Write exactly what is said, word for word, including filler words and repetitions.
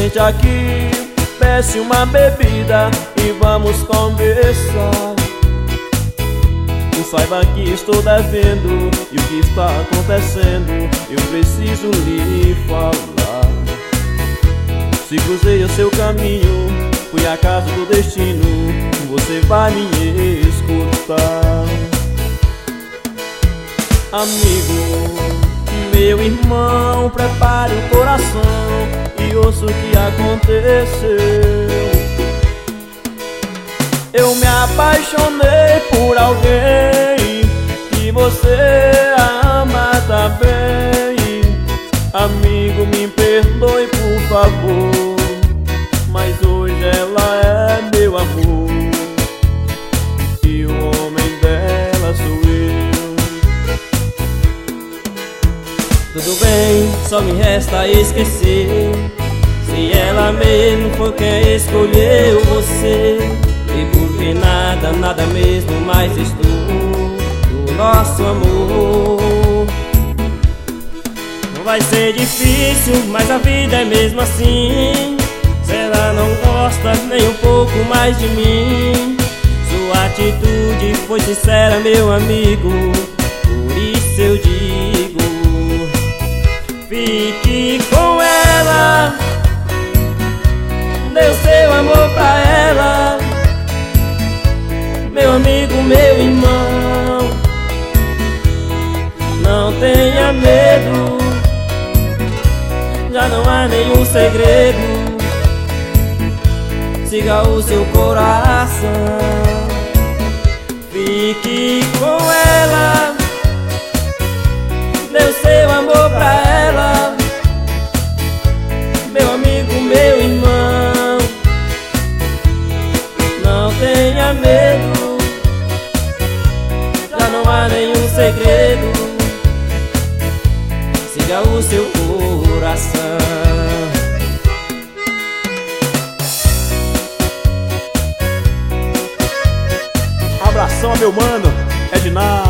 Sente aqui, peça uma bebida e vamos conversar. Saiba que estou devendo e o que está acontecendo eu preciso lhe falar. Se cruzei o seu caminho, fui à casa do destino, você vai me escutar. Amigo, meu irmão, prepare o coração e ouça o que aconteceu. Eu me apaixonei por alguém e você a ama também. Amigo, me perdoe por favor, mas hoje ela é meu amor e o homem dela sou eu. Tudo bem, só me resta esquecer. Se ela mesmo foi quem escolheu você, e porque nada, nada mesmo mais estou do nosso amor. Não vai ser difícil, mas a vida é mesmo assim. Se ela não gosta nem um pouco mais de mim, sua atitude foi sincera, meu amigo. Por isso eu digo, fique com ela, dê o seu amor pra ela. Meu amigo, meu irmão, não tenha medo, já não há nenhum segredo. Siga o seu coração, fique com ela, dê o seu amor pra ela. Meu amigo, meu irmão, não tenha medo, não há nenhum segredo. Siga o seu coração. Abração, meu mano Edinaldo.